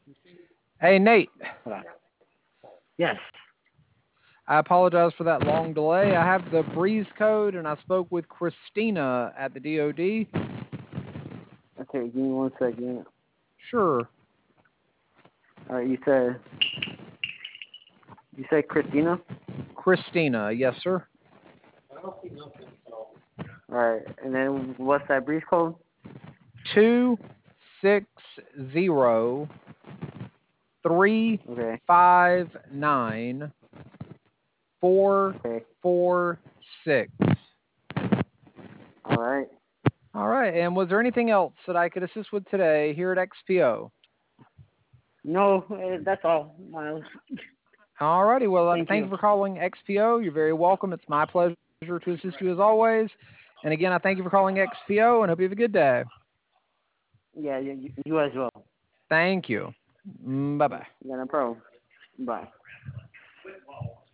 Hey, Nate. Hold on. Yes. I apologize for that long delay. I have the Breeze code, and I spoke with Christina at the DoD. Okay, give me 1 second. Sure. All right, you said Christina. Christina, yes, sir. All right, and then what's that brief code? 260 Okay. 359 Okay. 446. All right. All right. And was there anything else that I could assist with today here at XPO? No, that's all, Miles. All righty. Well, Thank thank you. you for calling XPO. You're very welcome. It's my pleasure to assist you as always. And again, I thank you for calling XPO and hope you have a good day. Yeah, you as well. Thank you. Bye bye. Yeah, no problem. Bye.